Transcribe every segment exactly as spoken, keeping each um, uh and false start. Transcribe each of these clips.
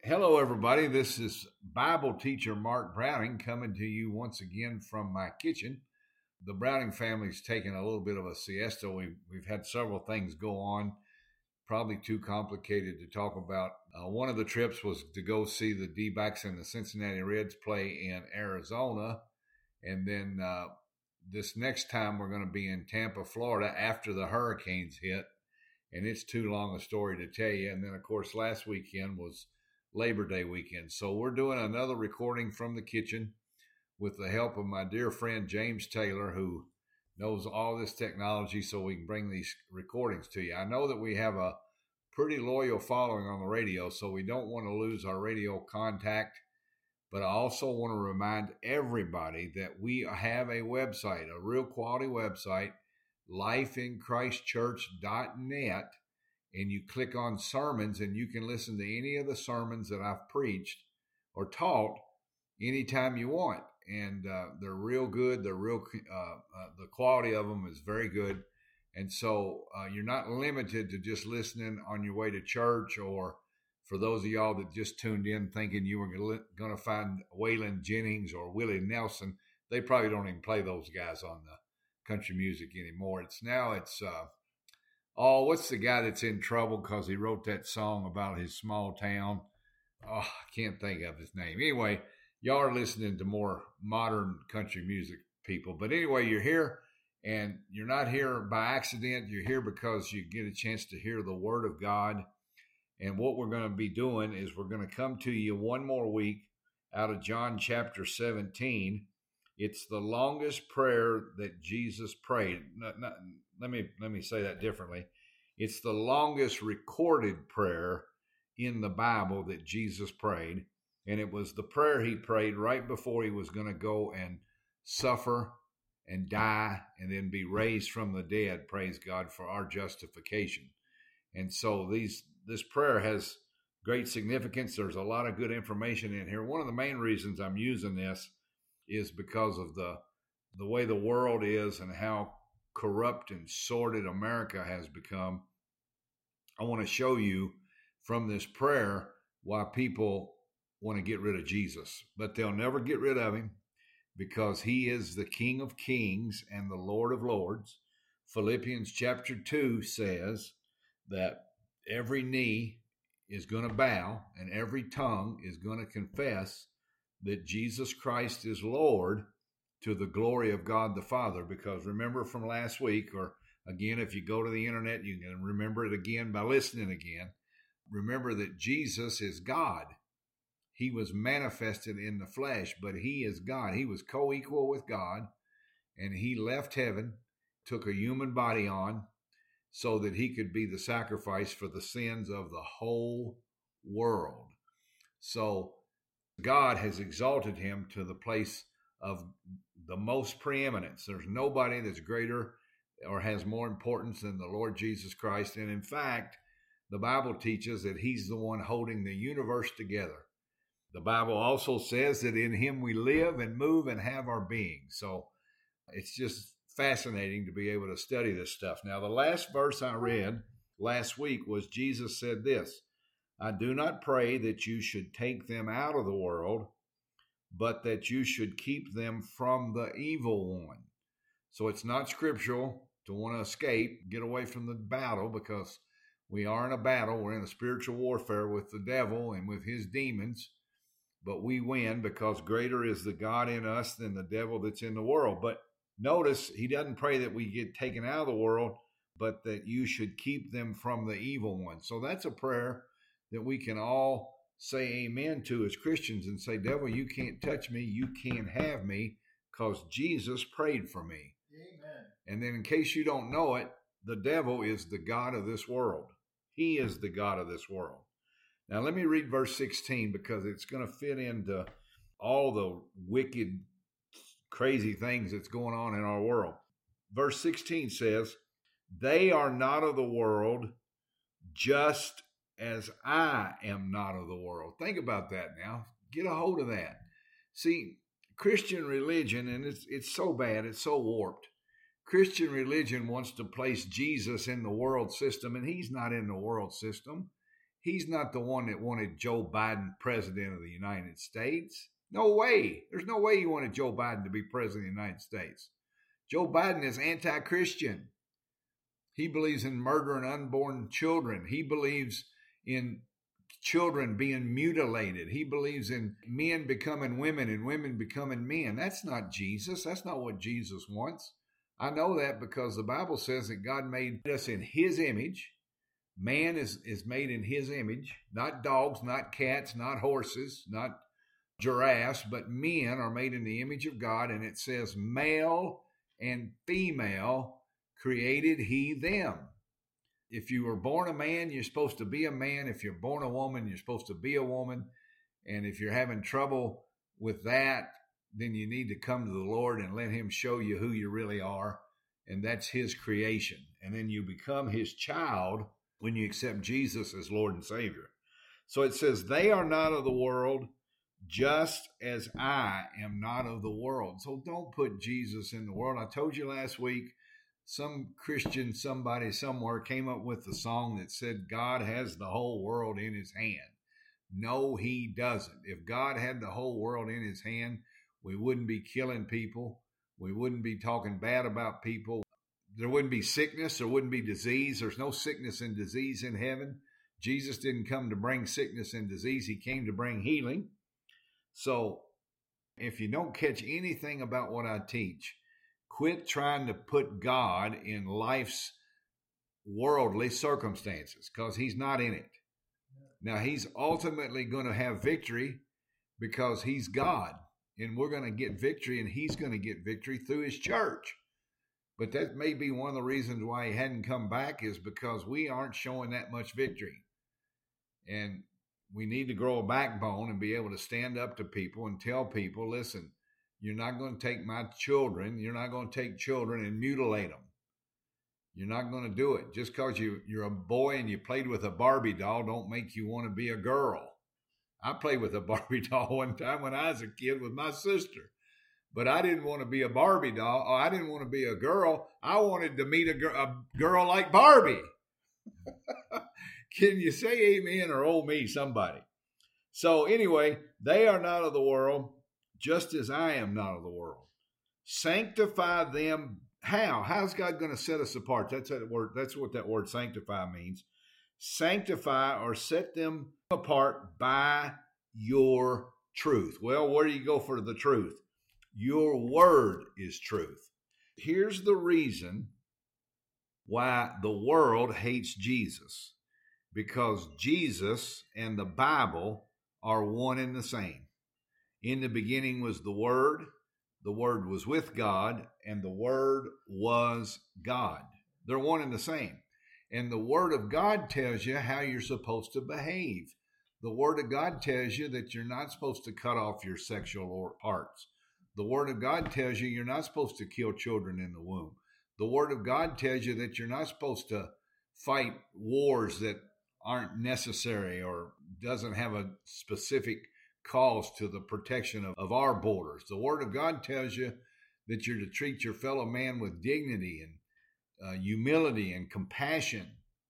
Hello, everybody. This is Bible teacher Mark Browning coming to you once again from my kitchen. The Browning family's taken a little bit of a siesta. We've, we've had several things go on, probably too complicated to talk about. Uh, one of the trips was to go see the D-backs and the Cincinnati Reds play in Arizona. And then uh, this next time we're going to be in Tampa, Florida after the hurricanes hit. And it's too long a story to tell you. And then, of course, last weekend was Labor Day weekend. So we're doing another recording from the kitchen with the help of my dear friend James Taylor, who knows all this technology so we can bring these recordings to you. I know that we have a pretty loyal following on the radio, so we don't want to lose our radio contact. But I also want to remind everybody that we have a website, a real quality website, life in christ church dot net. And you click on sermons and you can listen to any of the sermons that I've preached or taught anytime you want. And uh, they're real good. They're real, uh, uh, the quality of them is very good. And so uh, you're not limited to just listening on your way to church, or for those of y'all that just tuned in thinking you were going to find Waylon Jennings or Willie Nelson. They probably don't even play those guys on the country music anymore. It's now it's, uh, Oh, what's the guy that's in trouble because he wrote that song about his small town? Oh, I can't think of his name. Anyway, y'all are listening to more modern country music people. But anyway, you're here, and you're not here by accident. You're here because you get a chance to hear the Word of God. And what we're going to be doing is we're going to come to you one more week out of John chapter seventeen. It's the longest prayer that Jesus prayed. Not, not, let me let me say that differently. It's the longest recorded prayer in the Bible that Jesus prayed, and it was the prayer he prayed right before he was going to go and suffer and die and then be raised from the dead. Praise God for our justification. And so these this prayer has great significance. There's a lot of good information in here. One of the main reasons I'm using this is because of the the way the world is and how corrupt and sordid America has become. I want to show you from this prayer why people want to get rid of Jesus, but they'll never get rid of him because he is the King of Kings and the Lord of Lords. Philippians chapter two says that every knee is going to bow and every tongue is going to confess that Jesus Christ is Lord, to the glory of God the Father. Because remember from last week, or again, if you go to the internet, you can remember it again by listening again. Remember that Jesus is God. He was manifested in the flesh, but he is God. He was co-equal with God, and he left heaven, took a human body on so that he could be the sacrifice for the sins of the whole world. So God has exalted him to the place of the most preeminence. There's nobody that's greater or has more importance than the Lord Jesus Christ. And in fact, the Bible teaches that he's the one holding the universe together. The Bible also says that in him we live and move and have our being. So it's just fascinating to be able to study this stuff. Now, the last verse I read last week was Jesus said this: I do not pray that you should take them out of the world, but that you should keep them from the evil one. So it's not scriptural to want to escape, get away from the battle, because we are in a battle. We're in a spiritual warfare with the devil and with his demons, but we win because greater is the God in us than the devil that's in the world. But notice he doesn't pray that we get taken out of the world, but that you should keep them from the evil one. So that's a prayer that we can all say amen to as Christians and say, devil, you can't touch me. You can't have me because Jesus prayed for me. Amen. And then in case you don't know it, the devil is the god of this world. He is the god of this world. Now let me read verse sixteen because it's going to fit into all the wicked, crazy things that's going on in our world. Verse sixteen says, they are not of the world, just as I am not of the world. Think about that now. Get a hold of that. See, Christian religion, and it's it's so bad, it's so warped. Christian religion wants to place Jesus in the world system, and he's not in the world system. He's not the one that wanted Joe Biden president of the United States. No way. There's no way he wanted Joe Biden to be president of the United States. Joe Biden is anti-Christian. He believes in murdering unborn children. He believes in children being mutilated. He believes in men becoming women and women becoming men. That's not Jesus. That's not what Jesus wants. I know that because the Bible says that God made us in his image. Man is, is made in his image, not dogs, not cats, not horses, not giraffes, but men are made in the image of God. And it says male and female created he them. If you were born a man, you're supposed to be a man. If you're born a woman, you're supposed to be a woman. And if you're having trouble with that, then you need to come to the Lord and let him show you who you really are. And that's his creation. And then you become his child when you accept Jesus as Lord and Savior. So it says, they are not of the world, just as I am not of the world. So don't put Jesus in the world. I told you last week, some Christian, somebody somewhere came up with a song that said, God has the whole world in his hand. No, he doesn't. If God had the whole world in his hand, we wouldn't be killing people. We wouldn't be talking bad about people. There wouldn't be sickness. There wouldn't be disease. There's no sickness and disease in heaven. Jesus didn't come to bring sickness and disease. He came to bring healing. So if you don't catch anything about what I teach, quit trying to put God in life's worldly circumstances, because he's not in it. Now, he's ultimately going to have victory because he's God, and we're going to get victory, and he's going to get victory through his church. But that may be one of the reasons why he hadn't come back, is because we aren't showing that much victory. And we need to grow a backbone and be able to stand up to people and tell people, listen, you're not going to take my children. You're not going to take children and mutilate them. You're not going to do it. Just because you, you're a boy and you played with a Barbie doll don't make you want to be a girl. I played with a Barbie doll one time when I was a kid with my sister. But I didn't want to be a Barbie doll. Or I didn't want to be a girl. I wanted to meet a, gr- a girl like Barbie. Can you say amen or oh me, somebody? So anyway, they are not of the world, just as I am not of the world. Sanctify them. How? How's God going to set us apart? That's that word. That's what that word sanctify means. Sanctify or set them apart by your truth. Well, where do you go for the truth? Your word is truth. Here's the reason why the world hates Jesus. Because Jesus and the Bible are one and the same. In the beginning was the Word. The Word was with God, and the Word was God. They're one and the same. And the Word of God tells you how you're supposed to behave. The Word of God tells you that you're not supposed to cut off your sexual parts. The Word of God tells you you're not supposed to kill children in the womb. The Word of God tells you that you're not supposed to fight wars that aren't necessary or doesn't have a specific cause to the protection of, of our borders. The Word of God tells you that you're to treat your fellow man with dignity and uh, humility and compassion.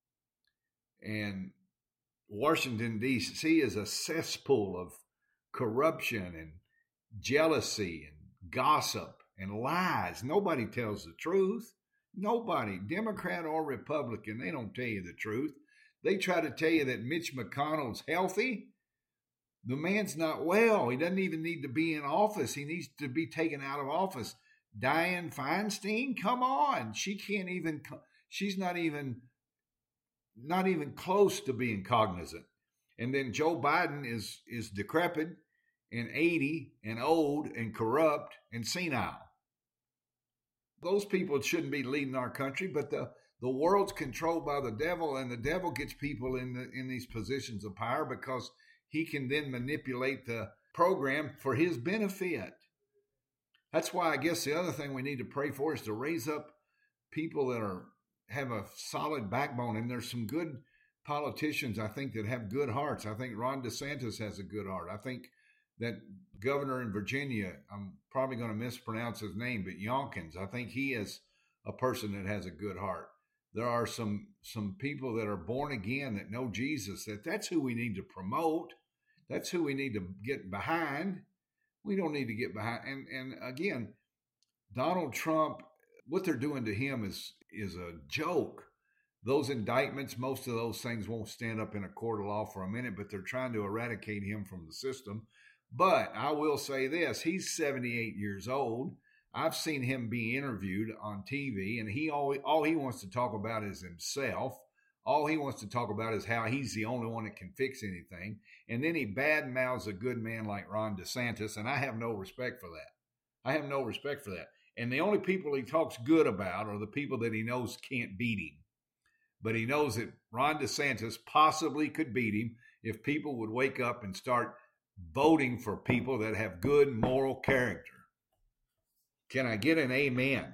And Washington, D C is a cesspool of corruption and jealousy and gossip and lies. Nobody tells the truth. Nobody, Democrat or Republican, they don't tell you the truth. They try to tell you that Mitch McConnell's healthy. The man's not well. He doesn't even need to be in office. He needs to be taken out of office. Dianne Feinstein, come on. She can't even, she's not even, not even close to being cognizant. And then Joe Biden is, is decrepit and eighty and old and corrupt and senile. Those people shouldn't be leading our country, but the The world's controlled by the devil, and the devil gets people in the, in these positions of power because he can then manipulate the program for his benefit. That's why I guess the other thing we need to pray for is to raise up people that are have a solid backbone. And there's some good politicians, I think, that have good hearts. I think Ron DeSantis has a good heart. I think that governor in Virginia, I'm probably going to mispronounce his name, but Youngkin, I think he is a person that has a good heart. there are some some people that are born again that know Jesus, that that's who we need to promote. That's who we need to get behind. We don't need to get behind. And and again, Donald Trump, what they're doing to him is is a joke. Those indictments, most of those things won't stand up in a court of law for a minute, but they're trying to eradicate him from the system. But I will say this, he's seventy-eight years old. I've seen him be interviewed on T V, and he always, all he wants to talk about is himself. All he wants to talk about is how he's the only one that can fix anything. And then he badmouths a good man like Ron DeSantis, and I have no respect for that. I have no respect for that. And the only people he talks good about are the people that he knows can't beat him. But he knows that Ron DeSantis possibly could beat him if people would wake up and start voting for people that have good moral character. Can I get an amen?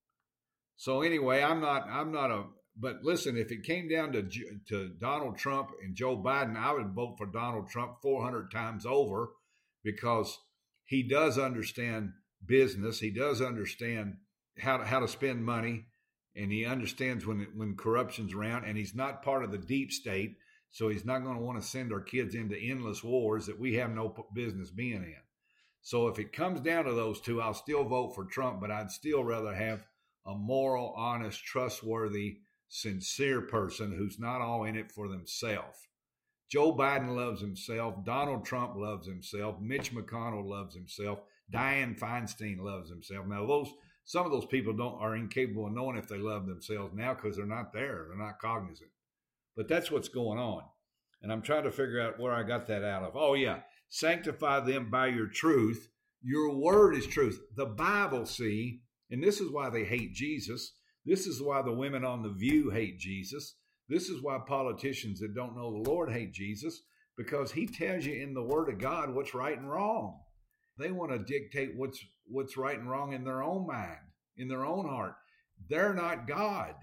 So anyway, I'm not, I'm not a, but listen, if it came down to to Donald Trump and Joe Biden, I would vote for Donald Trump four hundred times over, because he does understand business. He does understand how to, how to spend money. And he understands when when corruption's around, and he's not part of the deep state, so he's not going to want to send our kids into endless wars that we have no business being in. So if it comes down to those two, I'll still vote for Trump, but I'd still rather have a moral, honest, trustworthy, sincere person who's not all in it for themselves. Joe Biden loves himself. Donald Trump loves himself. Mitch McConnell loves himself. Dianne Feinstein loves himself. Now, those some of those people don't are incapable of knowing if they love themselves now because they're not there. They're not cognizant. But that's what's going on. And I'm trying to figure out where I got that out of. Oh, yeah. Sanctify them by your truth. Your word is truth. The Bible, see, and this is why they hate Jesus. This is why the women on The View hate Jesus. This is why politicians that don't know the Lord hate Jesus, because he tells you in the word of God what's right and wrong. They want to dictate what's what's right and wrong in their own mind, in their own heart. They're not God.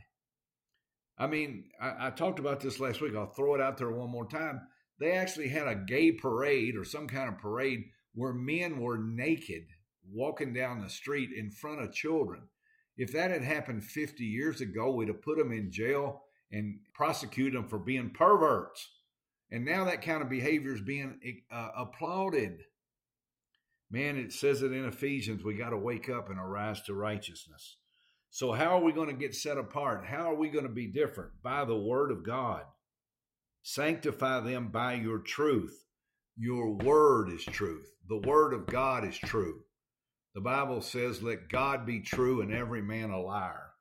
I mean, I, I talked about this last week. I'll throw it out there one more time. They actually had a gay parade or some kind of parade where men were naked walking down the street in front of children. If that had happened fifty years ago, we'd have put them in jail and prosecuted them for being perverts. And now that kind of behavior is being uh, applauded. Man, it says it in Ephesians, we got to wake up and arise to righteousness. So how are we going to get set apart? How are we going to be different? By the word of God. Sanctify them by your truth. Your word is truth. The word of God is true. The Bible says, let God be true and every man a liar.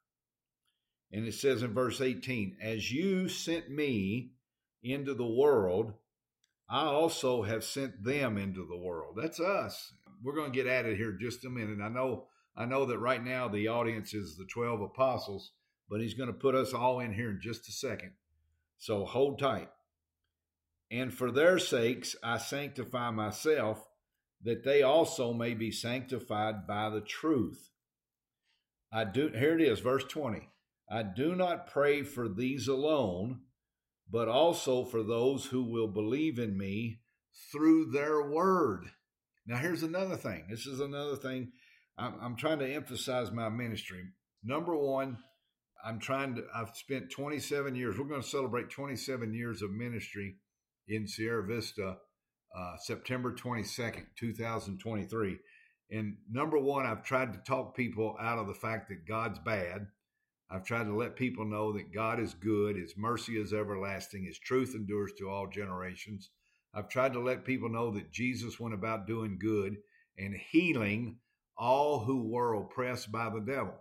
And it says in verse eighteen, as you sent me into the world, I also have sent them into the world. That's us. We're going to get at it here just a minute. I know I know that right now the audience is the twelve apostles, but he's going to put us all in here in just a second. So hold tight. And for their sakes I sanctify myself, that they also may be sanctified by the truth. I do. Here it is, verse twenty. I do not pray for these alone, but also for those who will believe in me through their word. Now, here's another thing. This is another thing. I'm, I'm trying to emphasize my ministry. Number one, I'm trying to, I've spent twenty-seven years. We're going to celebrate twenty-seven years of ministry in Sierra Vista, uh, September twenty-second, two thousand twenty-three. And number one, I've tried to talk people out of the fact that God's bad. I've tried to let people know that God is good, his mercy is everlasting, his truth endures to all generations. I've tried to let people know that Jesus went about doing good and healing all who were oppressed by the devil.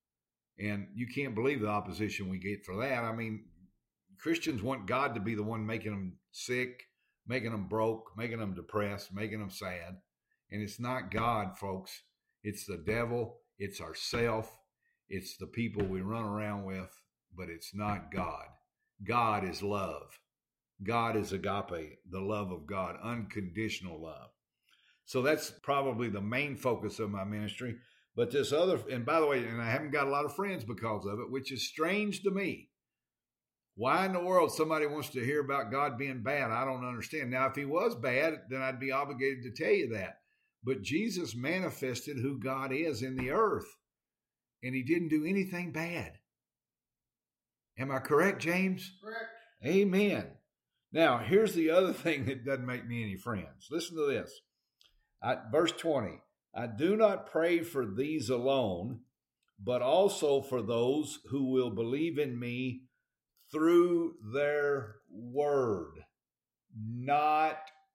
And you can't believe the opposition we get for that. I mean, Christians want God to be the one making them sick, making them broke, making them depressed, making them sad. And it's not God, folks. It's the devil. It's ourself. It's the people we run around with, but it's not God. God is love. God is agape, the love of God, unconditional love. So that's probably the main focus of my ministry. But this other, and by the way, and I haven't got a lot of friends because of it, which is strange to me. Why in the world somebody wants to hear about God being bad? I don't understand. Now, if he was bad, then I'd be obligated to tell you that. But Jesus manifested who God is in the earth, and he didn't do anything bad. Am I correct, James? Correct. Amen. Now, here's the other thing that doesn't make me any friends. Listen to this. I, verse twenty. I do not pray for these alone, but also for those who will believe in me through their word, not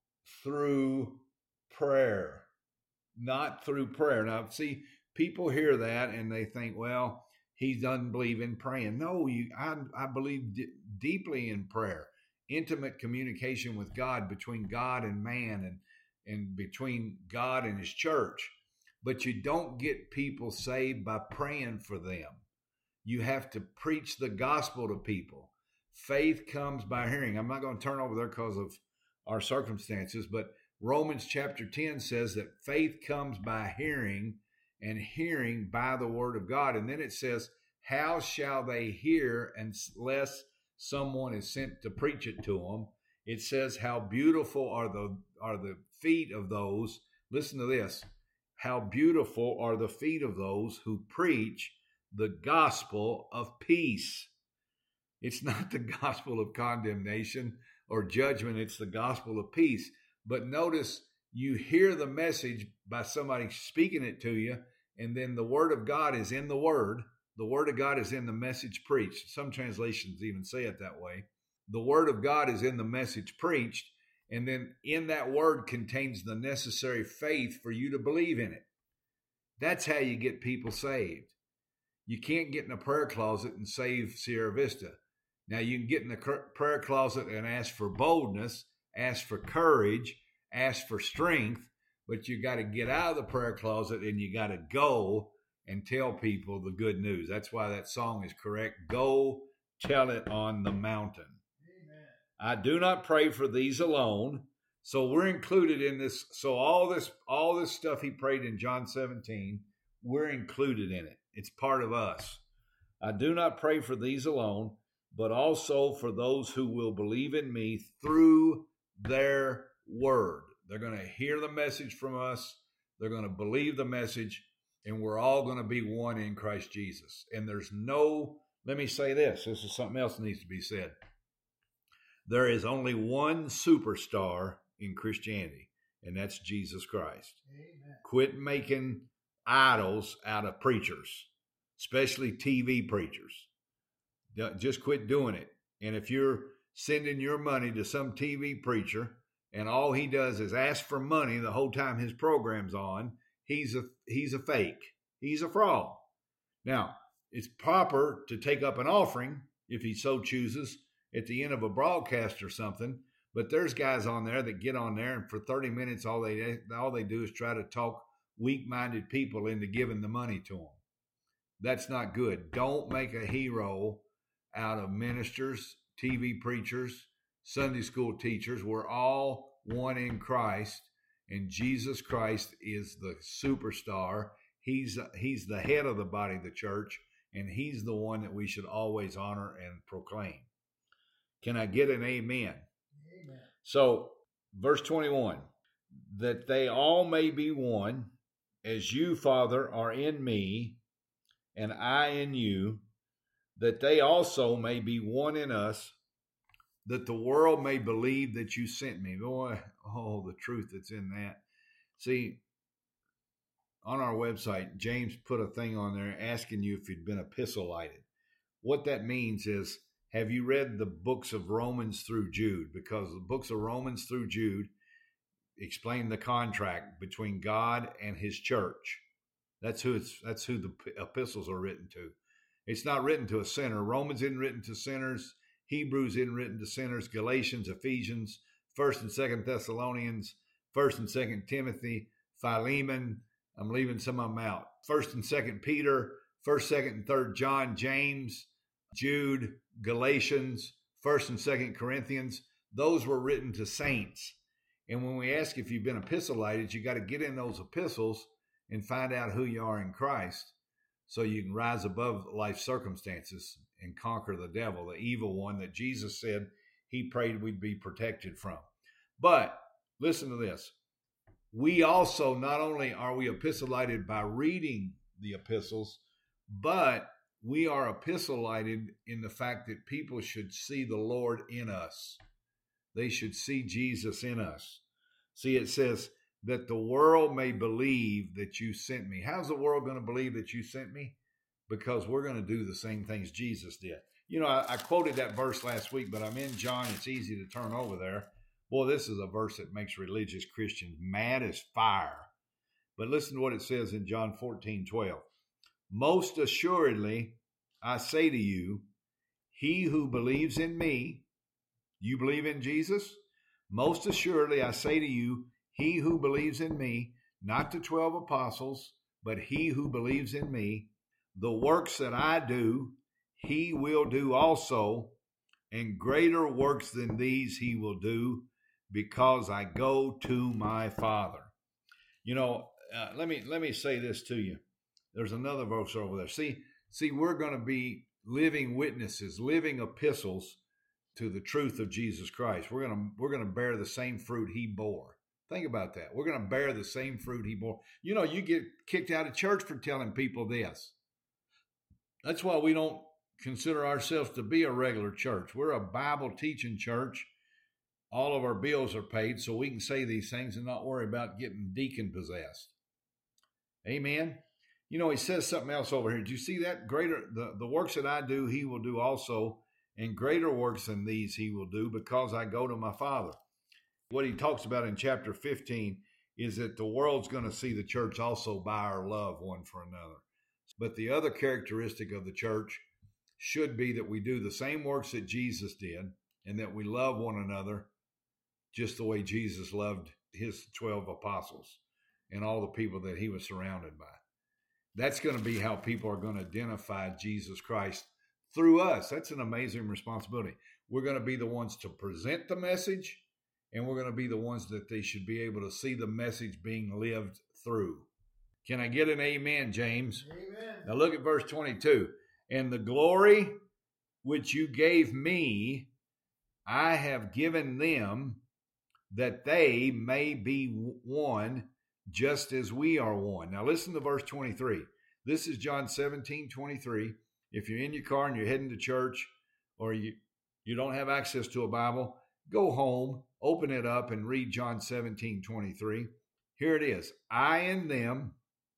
through prayer. Not through prayer. Now, see, people hear that and they think, well, he doesn't believe in praying. No, you, I, I believe d- deeply in prayer, intimate communication with God, between God and man, and and between God and his church. But you don't get people saved by praying for them. You have to preach the gospel to people. Faith comes by hearing. I'm not going to turn over there because of our circumstances, but Romans chapter ten says that faith comes by hearing, and hearing by the word of God. And then it says, how shall they hear unless someone is sent to preach it to them? It says, how beautiful are the are the feet of those, listen to this, how beautiful are the feet of those who preach the gospel of peace. It's not the gospel of condemnation or judgment, it's the gospel of peace. But notice, you hear the message by somebody speaking it to you, and then the word of God is in the word. The word of God is in the message preached. Some translations even say it that way. The word of God is in the message preached, and then in that word contains the necessary faith for you to believe in it. That's how you get people saved. You can't get in a prayer closet and save Sierra Vista. Now, you can get in the prayer closet and ask for boldness, ask for courage, ask for strength, but you got to get out of the prayer closet and you got to go and tell people the good news. That's why that song is correct. Go tell it on the mountain. Amen. I do not pray for these alone. So we're included in this. So all this, all this stuff he prayed in John seventeen, we're included in it. It's part of us. I do not pray for these alone, but also for those who will believe in me through their word. They're going to hear the message from us. They're going to believe the message, and we're all going to be one in Christ Jesus. And there's no, let me say this, this is something else that needs to be said. There is only one superstar in Christianity, and that's Jesus Christ. Amen. Quit making idols out of preachers, especially T V preachers. Just quit doing it. And if you're sending your money to some T V preacher and all he does is ask for money the whole time his program's on, he's a he's a fake. He's a fraud. Now, it's proper to take up an offering if he so chooses at the end of a broadcast or something, but there's guys on there that get on there and for thirty minutes all they all they do is try to talk weak-minded people into giving the money to them. That's not good. Don't make a hero out of ministers, T V preachers, Sunday school teachers. We're all one in Christ, and Jesus Christ is the superstar. He's he's the head of the body of the church, and he's the one that we should always honor and proclaim. Can I get an amen? Amen. So, verse twenty-one, that they all may be one, as you, Father, are in me, and I in you, that they also may be one in us, that the world may believe that you sent me. Boy, oh, the truth that's in that. See, on our website, James put a thing on there asking you if you'd been epistolated. What that means is, have you read the books of Romans through Jude? Because the books of Romans through Jude explain the contract between God and his church. That's who it's, that's who the epistles are written to. It's not written to a sinner. Romans isn't written to sinners. Hebrews isn't written to sinners. Galatians, Ephesians, First and Second Thessalonians, First and Second Timothy, Philemon. I'm leaving some of them out. First and Second Peter, First, Second, and Third John, James, Jude, Galatians, First and Second Corinthians. Those were written to saints. And when we ask if you've been epistolated, you got to get in those epistles and find out who you are in Christ, so you can rise above life circumstances and conquer the devil, the evil one that Jesus said he prayed we'd be protected from. But listen to this. We also, not only are we epistolated by reading the epistles, but we are epistolated in the fact that people should see the Lord in us. They should see Jesus in us. See, it says that the world may believe that you sent me. How's the world going to believe that you sent me? Because we're going to do the same things Jesus did. You know, I, I quoted that verse last week, but I'm in John. It's easy to turn over there. Boy, this is a verse that makes religious Christians mad as fire. But listen to what it says in John fourteen twelve. Most assuredly, I say to you, he who believes in me, you believe in Jesus? Most assuredly, I say to you, he who believes in me, not the twelve apostles, but he who believes in me, the works that I do, he will do also, and greater works than these he will do, because I go to my Father. You know, uh, let me let me say this to you. There's another verse over there. See, see, we're going to be living witnesses, living epistles to the truth of Jesus Christ. We're going to we're going to bear the same fruit he bore. Think about that. We're going to bear the same fruit he bore. You know, you get kicked out of church for telling people this. That's why we don't consider ourselves to be a regular church. We're a Bible teaching church. All of our bills are paid, so we can say these things and not worry about getting deacon possessed. Amen. You know, he says something else over here. Did you see that? Greater the, the works that I do, he will do also, and greater works than these he will do, because I go to my Father. What he talks about in chapter fifteen is that the world's going to see the church also by our love one for another. But the other characteristic of the church should be that we do the same works that Jesus did, and that we love one another just the way Jesus loved his twelve apostles and all the people that he was surrounded by. That's going to be how people are going to identify Jesus Christ through us. That's an amazing responsibility. We're going to be the ones to present the message, and we're going to be the ones that they should be able to see the message being lived through. Can I get an amen, James? Amen. Now look at verse twenty-two. And the glory which you gave me, I have given them, that they may be one, just as we are one. Now listen to verse twenty-three. This is John seventeen twenty-three. If you're in your car and you're heading to church, or you, you don't have access to a Bible, go home, open it up, and read John seventeen twenty-three. Here it is. I and them,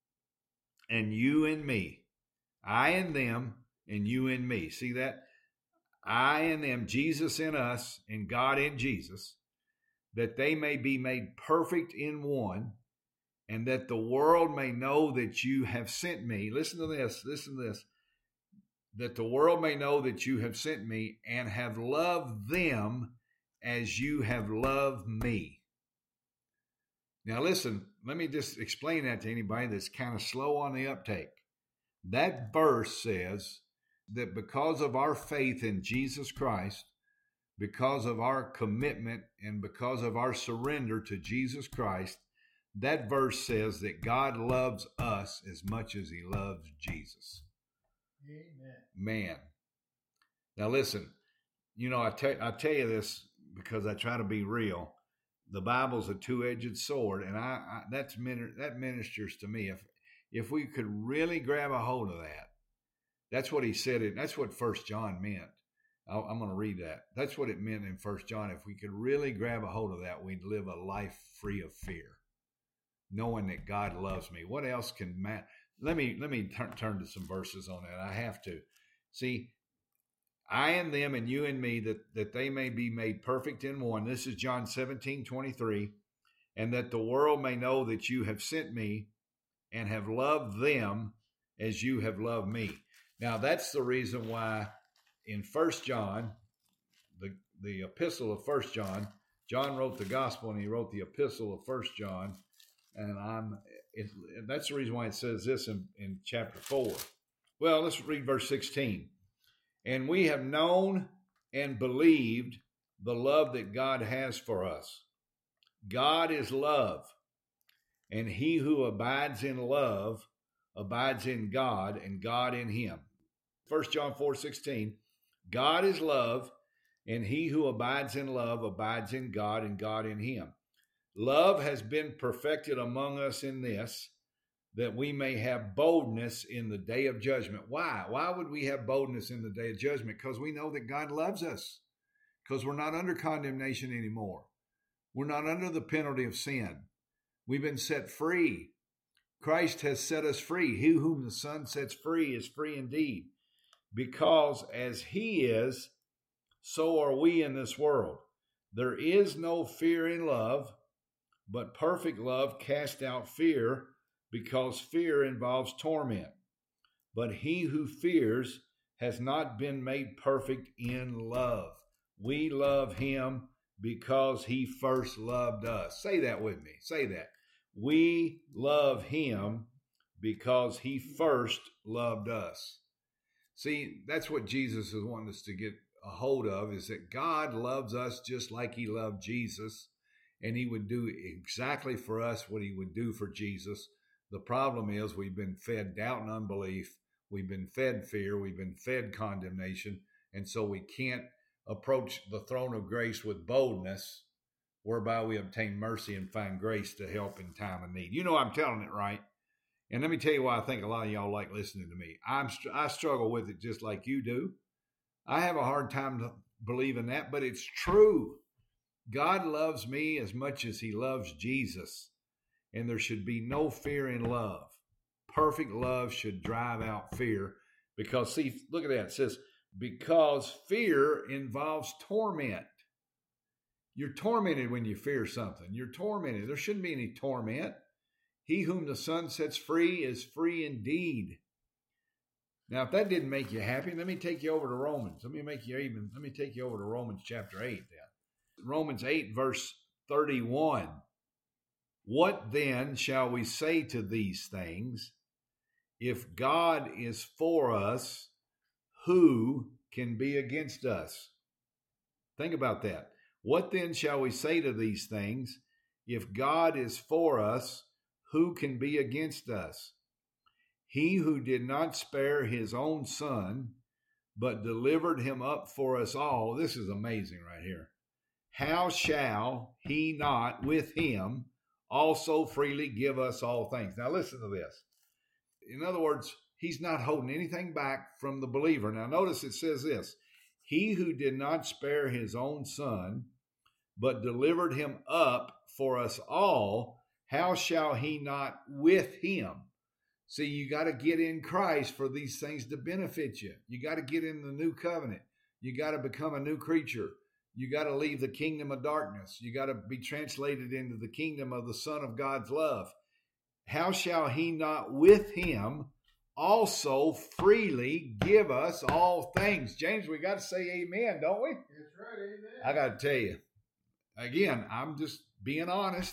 and you and me. I and them, and you and me. See that? I and them, Jesus in us, and God in Jesus, that they may be made perfect in one, and that the world may know that you have sent me. Listen to this. Listen to this. That the world may know that you have sent me and have loved them as you have loved me. Now listen, let me just explain that to anybody that's kind of slow on the uptake. That verse says that because of our faith in Jesus Christ, because of our commitment and because of our surrender to Jesus Christ, that verse says that God loves us as much as he loves Jesus. Amen. Man. Now listen, you know, I, te- I tell you this because I try to be real. The Bible's a two-edged sword, and I, I that's min- that ministers to me. If if we could really grab a hold of that, that's what he said. It. That's what First John meant. I'll, I'm going to read that. That's what it meant in First John. If we could really grab a hold of that, we'd live a life free of fear, knowing that God loves me. What else can man? Let me let me turn turn to some verses on that. I have to see. I and them and you and me, that, that they may be made perfect in one. This is John seventeen twenty-three. And that the world may know that you have sent me and have loved them as you have loved me. Now, that's the reason why in First John, the, the epistle of First John, John wrote the gospel and he wrote the epistle of First John. And I'm it, that's the reason why it says this in, in chapter four. Well, let's read verse sixteen. And we have known and believed the love that God has for us. God is love, and he who abides in love abides in God, and God in him. First John four sixteen, God is love, and he who abides in love abides in God, and God in him. Love has been perfected among us in this, that we may have boldness in the day of judgment. Why? Why would we have boldness in the day of judgment? Because we know that God loves us. Because we're not under condemnation anymore. We're not under the penalty of sin. We've been set free. Christ has set us free. He whom the Son sets free is free indeed. Because as he is, so are we in this world. There is no fear in love, but perfect love casts out fear, because fear involves torment. But he who fears has not been made perfect in love. We love him because he first loved us. Say that with me. Say that. We love him because he first loved us. See, that's what Jesus is wanting us to get a hold of, is that God loves us just like he loved Jesus, and he would do exactly for us what he would do for Jesus. The problem is we've been fed doubt and unbelief. We've been fed fear. We've been fed condemnation. And so we can't approach the throne of grace with boldness, whereby we obtain mercy and find grace to help in time of need. You know I'm telling it right. And let me tell you why I think a lot of y'all like listening to me. I'm I struggle with it just like you do. I have a hard time to believe in that, but it's true. God loves me as much as he loves Jesus, and there should be no fear in love. Perfect love should drive out fear, because, see, look at that. It says, because fear involves torment. You're tormented when you fear something. You're tormented. There shouldn't be any torment. He whom the Son sets free is free indeed. Now, if that didn't make you happy, let me take you over to Romans. Let me make you even, let me take you over to Romans chapter eight then. Romans eight, verse thirty-one. What then shall we say to these things? If God is for us, who can be against us? Think about that. What then shall we say to these things? If God is for us, who can be against us? He who did not spare his own Son, but delivered him up for us all. This is amazing right here. How shall he not with him also freely give us all things? Now listen to this. In other words, he's not holding anything back from the believer. Now notice it says this. He who did not spare his own Son, but delivered him up for us all, how shall he not with him? See, you got to get in Christ for these things to benefit you. You got to get in the new covenant. You got to become a new creature. You got to leave the kingdom of darkness. You got to be translated into the kingdom of the Son of God's love. How shall he not with him also freely give us all things? James, we got to say amen, don't we? That's right, amen. I got to tell you, again, I'm just being honest.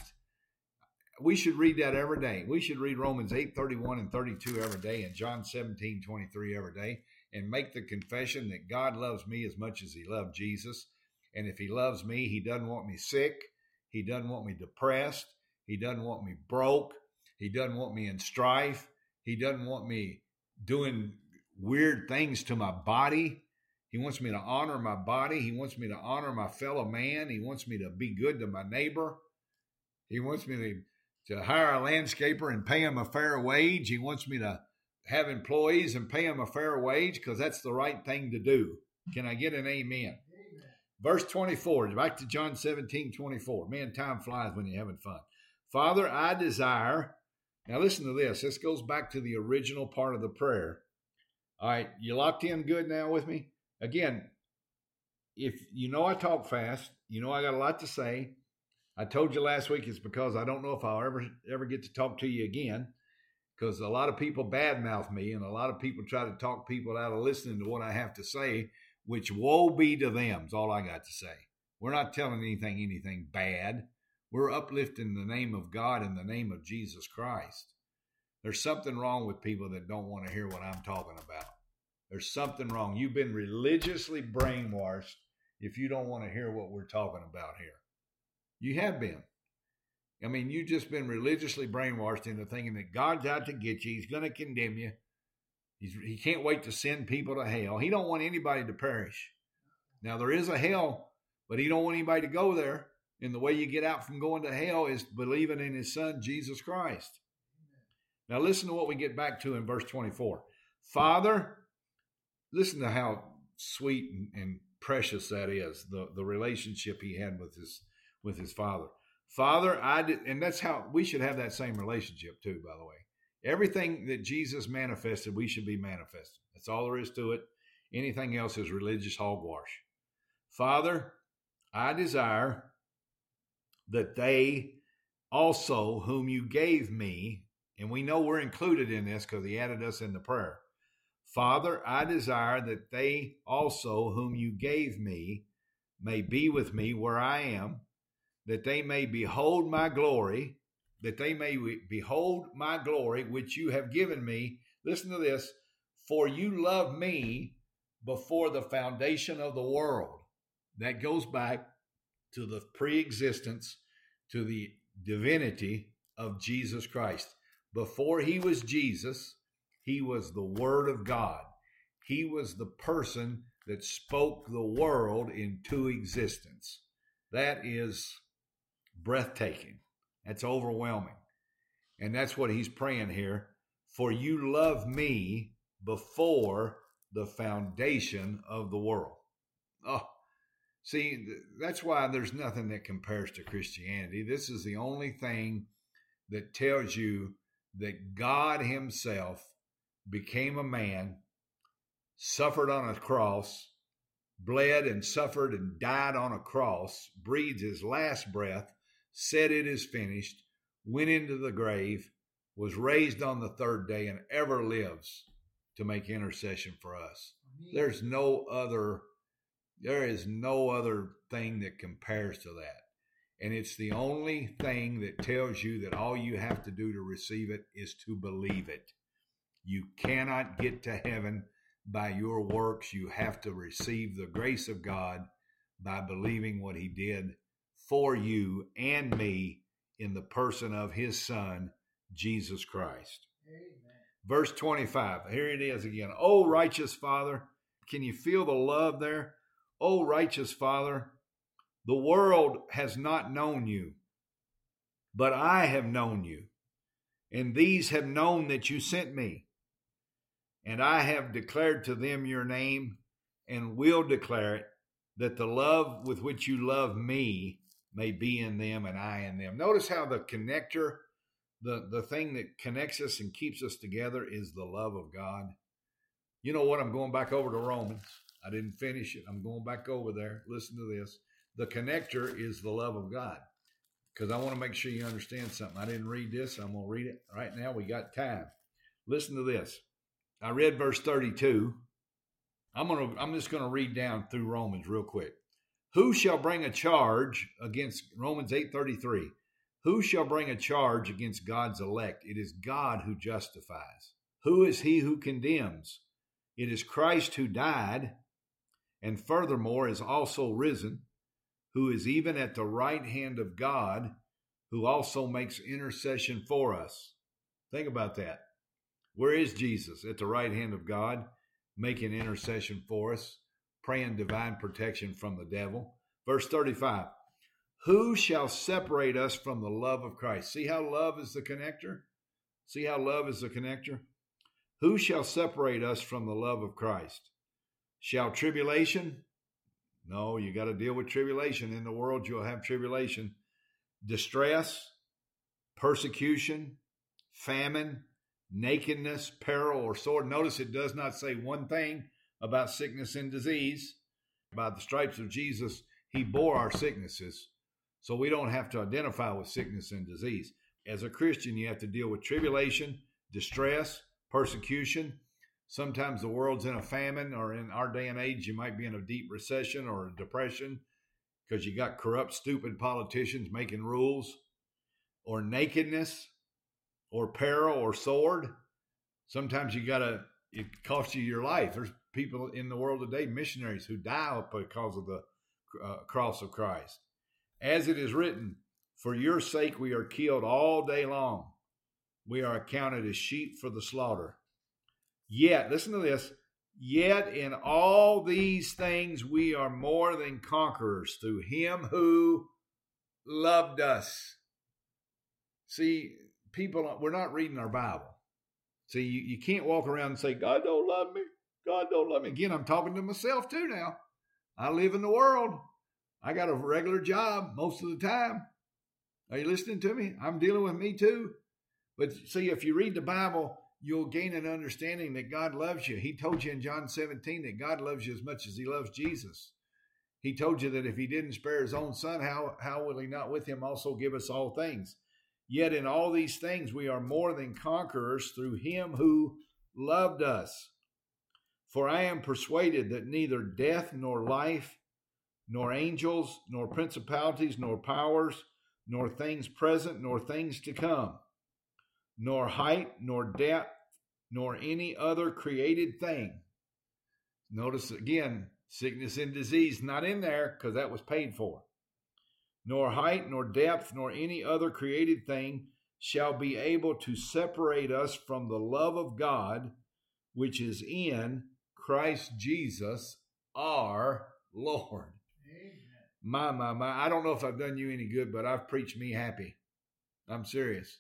We should read that every day. We should read Romans eight, thirty-one and thirty-two every day, and John seventeen, twenty-three every day, and make the confession that God loves me as much as he loved Jesus. And if he loves me, he doesn't want me sick. He doesn't want me depressed. He doesn't want me broke. He doesn't want me in strife. He doesn't want me doing weird things to my body. He wants me to honor my body. He wants me to honor my fellow man. He wants me to be good to my neighbor. He wants me to to hire a landscaper and pay him a fair wage. He wants me to have employees and pay him a fair wage because that's the right thing to do. Can I get an amen? Amen. Verse twenty-four, back to John seventeen, twenty-four. Man, time flies when you're having fun. Father, I desire, now listen to this. This goes back to the original part of the prayer. All right, you locked in good now with me? Again, if you know I talk fast, you know I got a lot to say. I told you last week it's because I don't know if I'll ever ever get to talk to you again, because a lot of people badmouth me and a lot of people try to talk people out of listening to what I have to say, which woe be to them is all I got to say. We're not telling anything, anything bad. We're uplifting the name of God in the name of Jesus Christ. There's something wrong with people that don't want to hear what I'm talking about. There's something wrong. You've been religiously brainwashed if you don't want to hear what we're talking about here. You have been. I mean, you've just been religiously brainwashed into thinking that God's out to get you. He's going to condemn you. He's, he can't wait to send people to hell. He don't want anybody to perish. Now, there is a hell, but he don't want anybody to go there. And the way you get out from going to hell is believing in his Son, Jesus Christ. Now listen to what we get back to in verse twenty-four. Father, listen to how sweet and, and precious that is, the, the relationship he had with his with his father. Father, I did, and that's how we should have that same relationship too, by the way. Everything that Jesus manifested, we should be manifesting. That's all there is to it. Anything else is religious hogwash. Father, I desire that they also, whom you gave me, and we know we're included in this because he added us in the prayer. Father, I desire that they also, whom you gave me, may be with me where I am, that they may behold my glory, that they may behold my glory, which you have given me. Listen to this. For you loved me before the foundation of the world. That goes back to the pre-existence, to the divinity of Jesus Christ. Before he was Jesus, he was the Word of God. He was the person that spoke the world into existence. That is breathtaking. That's overwhelming. And that's what he's praying here. For you love me before the foundation of the world. Oh, see, that's why there's nothing that compares to Christianity. This is the only thing that tells you that God himself became a man, suffered on a cross, bled and suffered and died on a cross, breathed his last breath, said it is finished, went into the grave, was raised on the third day, and ever lives to make intercession for us. There's no other, there is no other thing that compares to that. And it's the only thing that tells you that all you have to do to receive it is to believe it. You cannot get to heaven by your works. You have to receive the grace of God by believing what he did for you and me in the person of his Son, Jesus Christ. Amen. Verse twenty-five, here it is again. Oh, righteous Father, can you feel the love there? Oh, righteous Father, the world has not known you, but I have known you, and these have known that you sent me. And I have declared to them your name and will declare it, that the love with which you love me may be in them and I in them. Notice how the connector, the, the thing that connects us and keeps us together is the love of God. You know what? I'm going back over to Romans. I didn't finish it. I'm going back over there. Listen to this. The connector is the love of God, because I want to make sure you understand something. I didn't read this. I'm going to read it right now. We got time. Listen to this. I read verse thirty-two. I'm going to, I'm just going to read down through Romans real quick. Who shall bring a charge against, Romans eight thirty-three. Who shall bring a charge against God's elect? It is God who justifies. Who is he who condemns? It is Christ who died, and furthermore is also risen, who is even at the right hand of God, who also makes intercession for us. Think about that. Where is Jesus? At the right hand of God, making intercession for us, praying divine protection from the devil. Verse thirty-five, who shall separate us from the love of Christ? See how love is the connector? See how love is the connector? Who shall separate us from the love of Christ? Shall tribulation? No, you got to deal with tribulation. In the world, you'll have tribulation. Distress, persecution, famine, nakedness, peril, or sword. Notice it does not say one thing about sickness and disease. By the stripes of Jesus, he bore our sicknesses, so we don't have to identify with sickness and disease. As a Christian, you have to deal with tribulation, distress, persecution. Sometimes the world's in a famine, or in our day and age, you might be in a deep recession or a depression because you got corrupt, stupid politicians making rules, or nakedness, or peril, or sword. Sometimes you got to, it costs you your life. There's people in the world today, missionaries, who die because of the uh, cross of Christ. As it is written, for your sake we are killed all day long. We are accounted as sheep for the slaughter. Yet, listen to this, yet in all these things we are more than conquerors through him who loved us. See, people, we're not reading our Bible. See, you, you can't walk around and say, God don't love me. God don't love me. Again, I'm talking to myself too now. I live in the world. I got a regular job most of the time. Are you listening to me? I'm dealing with me too. But see, if you read the Bible, you'll gain an understanding that God loves you. He told you in John seventeen that God loves you as much as he loves Jesus. He told you that if he didn't spare his own son, how, how will he not with him also give us all things? Yet in all these things we are more than conquerors through him who loved us. For I am persuaded that neither death nor life, nor angels, nor principalities, nor powers, nor things present, nor things to come, nor height, nor depth, nor any other created thing. Notice again, sickness and disease not in there because that was paid for. Nor height, nor depth, nor any other created thing shall be able to separate us from the love of God, which is in Christ Jesus, our Lord. Amen. My, my, my. I don't know if I've done you any good, but I've preached me happy. I'm serious.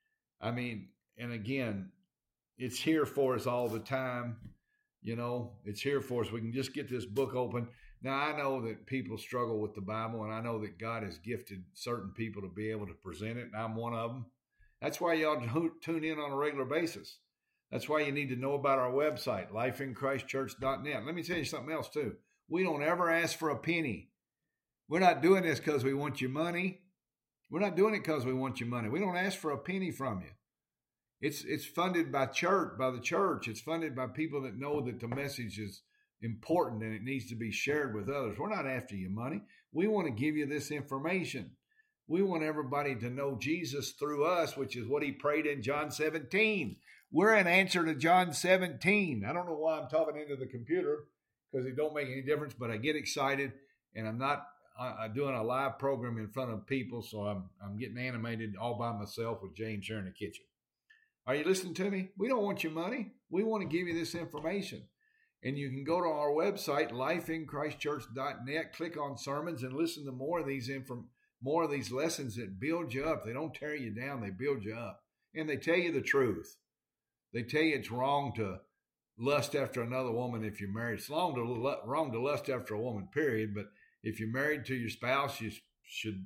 I mean, and again, it's here for us all the time. You know, it's here for us. We can just get this book open. Now, I know that people struggle with the Bible, and I know that God has gifted certain people to be able to present it, and I'm one of them. That's why y'all tune in on a regular basis. That's why you need to know about our website, life in christ church dot net. Let me tell you something else, too. We don't ever ask for a penny. We're not doing this because we want your money. We're not doing it because we want your money. We don't ask for a penny from you. It's it's funded by church, by the church. It's funded by people that know that the message is important and it needs to be shared with others. We're not after your money. We want to give you this information. We want everybody to know Jesus through us, which is what he prayed in John seventeen. We're an answer to John seventeen. I don't know why I'm talking into the computer because it don't make any difference, but I get excited and I'm not I'm doing a live program in front of people, so I'm I'm getting animated all by myself with James here in the kitchen. Are you listening to me? We don't want your money. We want to give you this information. And you can go to our website, life in christ church dot net, click on sermons and listen to more of these inform- more of these lessons that build you up. They don't tear you down, they build you up. And they tell you the truth. They tell you it's wrong to lust after another woman if you're married. It's wrong to, wrong to lust after a woman, period. But if you're married to your spouse, you should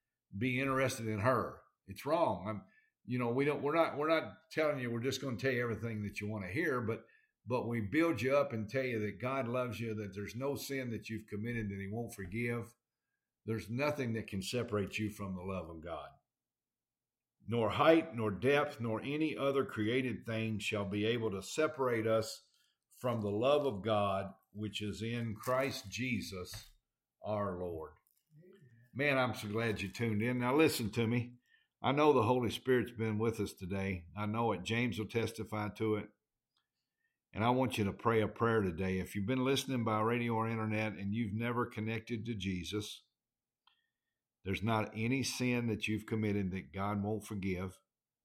be interested in her. It's wrong. I'm, you know, we don't, we're not, we're not telling you, we're just going to tell you everything that you want to hear, but, but we build you up and tell you that God loves you, that there's no sin that you've committed that he won't forgive. There's nothing that can separate you from the love of God. Nor height, nor depth, nor any other created thing shall be able to separate us from the love of God, which is in Christ Jesus, our Lord. Man, I'm so glad you tuned in. Now listen to me. I know the Holy Spirit's been with us today. I know it. James will testify to it. And I want you to pray a prayer today. If you've been listening by radio or internet and you've never connected to Jesus, there's not any sin that you've committed that God won't forgive.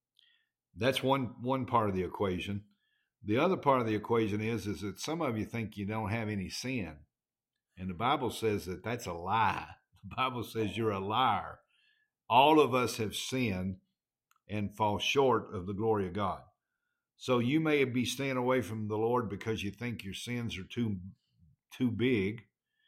That's one, one part of the equation. The other part of the equation is, is that some of you think you don't have any sin. And the Bible says that that's a lie. The Bible says you're a liar. All of us have sinned and fall short of the glory of God. So you may be staying away from the Lord because you think your sins are too, too big.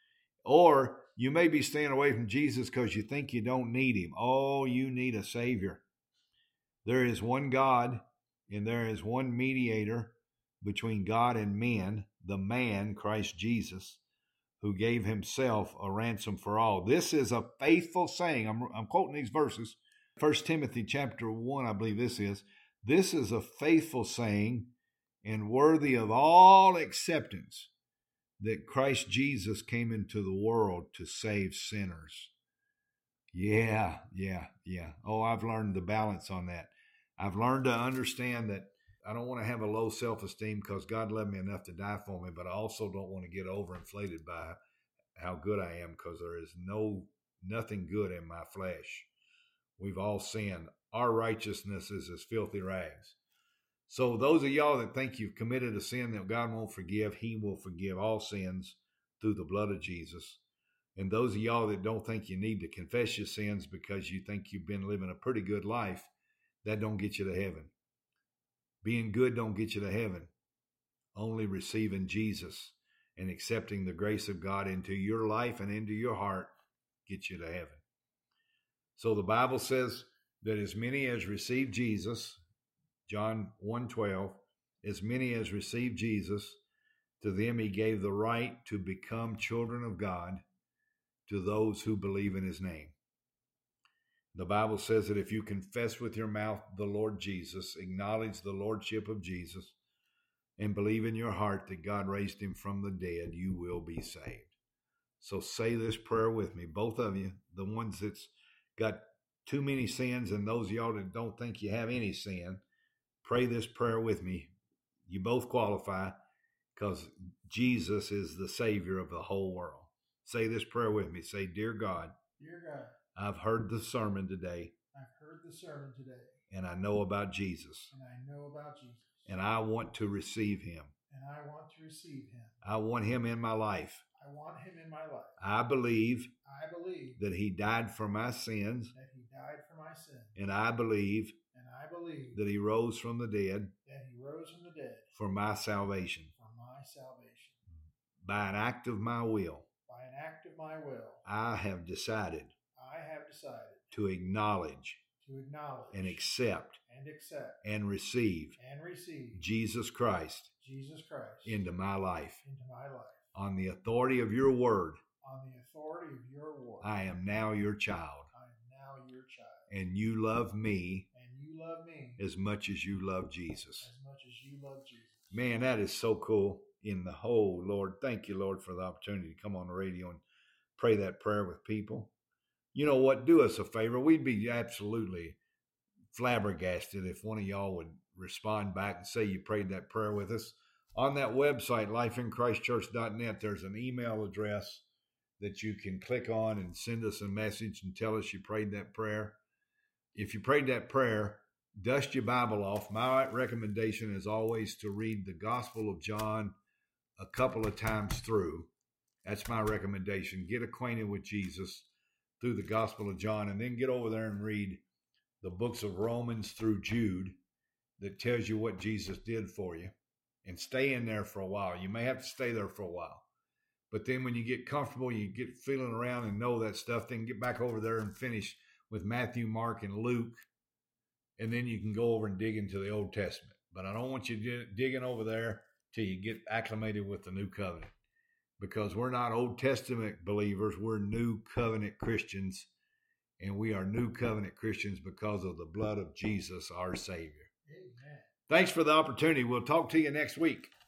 Or you may be staying away from Jesus because you think you don't need him. Oh, you need a Savior. There is one God and there is one mediator between God and men, the man, Christ Jesus, who gave himself a ransom for all. This is a faithful saying. I'm, I'm quoting these verses. First Timothy chapter one, I believe this is. This is a faithful saying and worthy of all acceptance that Christ Jesus came into the world to save sinners. Yeah, yeah, yeah. Oh, I've learned the balance on that. I've learned to understand that I don't want to have a low self-esteem because God loved me enough to die for me, but I also don't want to get overinflated by how good I am because there is no nothing good in my flesh. We've all sinned. Our righteousness is as filthy rags. So those of y'all that think you've committed a sin that God won't forgive, he will forgive all sins through the blood of Jesus. And those of y'all that don't think you need to confess your sins because you think you've been living a pretty good life, That don't get you to heaven. Being good don't get you to heaven. Only receiving Jesus and accepting the grace of God into your life and into your heart gets you to heaven. So the Bible says that as many as received Jesus, John one twelve, as many as received Jesus, to them he gave the right to become children of God, to those who believe in his name. The Bible says that if you confess with your mouth the Lord Jesus, acknowledge the lordship of Jesus, and believe in your heart that God raised him from the dead, you will be saved. So say this prayer with me, both of you, the ones that's got too many sins and those of y'all that don't think you have any sin, pray this prayer with me. You both qualify because Jesus is the Savior of the whole world. Say this prayer with me. Say, Dear God, Dear God, I've heard the sermon today, I've heard the sermon today, and I know about Jesus, and I know about Jesus, and I want to receive him. and I want to receive him. I want him in my life. I want him in my life. I believe I believe that he died for my sins, that he died for my sin, and I believe and I believe that he rose from the dead that he rose from the dead for my salvation. for my salvation. By an act of my will, By an act of my will, I have decided I have decided to acknowledge to acknowledge and accept and accept and receive and receive Jesus Christ Jesus Christ into my life. into my life. On the authority of your word, On the authority of your word, I am now your child, I am now your child, and you love me and you love me as much as you love Jesus. as much as you love Jesus. Man, that is so cool. In the whole, Lord, thank you, Lord, for the opportunity to come on the radio and pray that prayer with people. You know what? Do us a favor. We'd be absolutely flabbergasted if one of y'all would respond back and say you prayed that prayer with us. On that website, life in christ church dot net, there's an email address that you can click on and send us a message and tell us you prayed that prayer. If you prayed that prayer, dust your Bible off. My recommendation is always to read the Gospel of John a couple of times through. That's my recommendation. Get acquainted with Jesus through the Gospel of John, and then get over there and read the books of Romans through Jude that tells you what Jesus did for you, and stay in there for a while. You may have to stay there for a while, but then when you get comfortable, you get feeling around and know that stuff, then get back over there and finish with Matthew, Mark, and Luke, and then you can go over and dig into the Old Testament. But I don't want you digging over there till you get acclimated with the New Covenant, because we're not Old Testament believers. We're New Covenant Christians, and we are New Covenant Christians because of the blood of Jesus, our Savior. Amen. Thanks for the opportunity. We'll talk to you next week.